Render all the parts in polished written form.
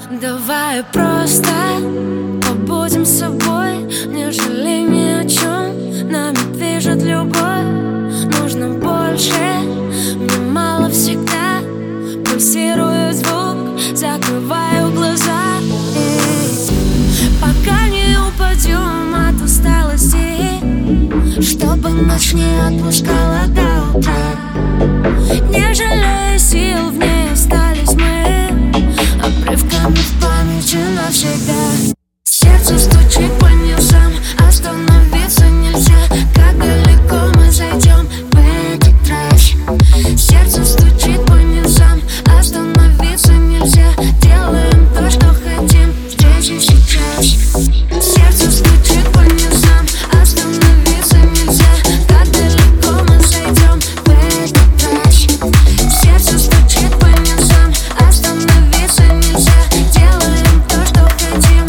Давай просто побудем собой, не жалей ни о чем. Нами движет любовь, нужно больше. Мне мало всегда, пульсирует звук, закрываю глаза. Пока не упадем от усталости, чтобы ночь не отпускала до утра. Не жалея сил, в ней остались мы, обрывками в памяти навсегда. Сердце стучит по низам, остановиться нельзя. Как далеко мы зайдем в этот раз? Сердце стучит по низам, остановиться нельзя. Делаем то, что хотим здесь и сейчас. Сердце стучит по низам, остановиться нельзя. Как далеко мы зайдем в этот раз? Сердце стучит по низам, остановиться нельзя. Делаем то, что хотим.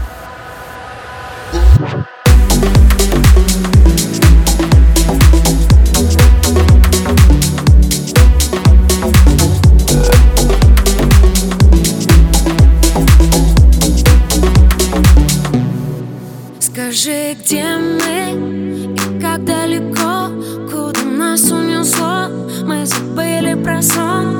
Скажи, где мы и как далеко, куда нас унесло. Мы забыли про сон.